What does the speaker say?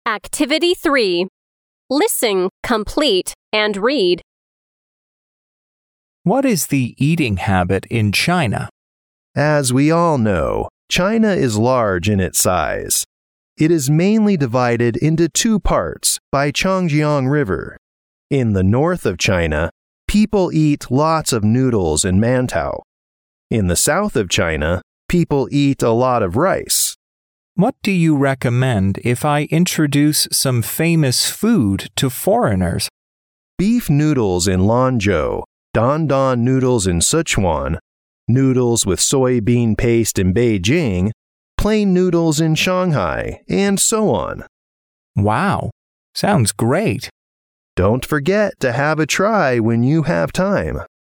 Activity 3. Listen, complete, and read. What is the eating habit in China? As we all know, China is large in its size. It is mainly divided into two parts by Changjiang River. In the north of China, people eat lots of noodles and mantao. In the south of China, people eat a lot of rice. What do you recommend if I introduce some famous food to foreigners? Beef noodles in Lanzhou, don don noodles in Sichuan, noodles with soybean paste in Beijing, plain noodles in Shanghai, and so on. Wow, sounds great. Don't forget to have a try when you have time.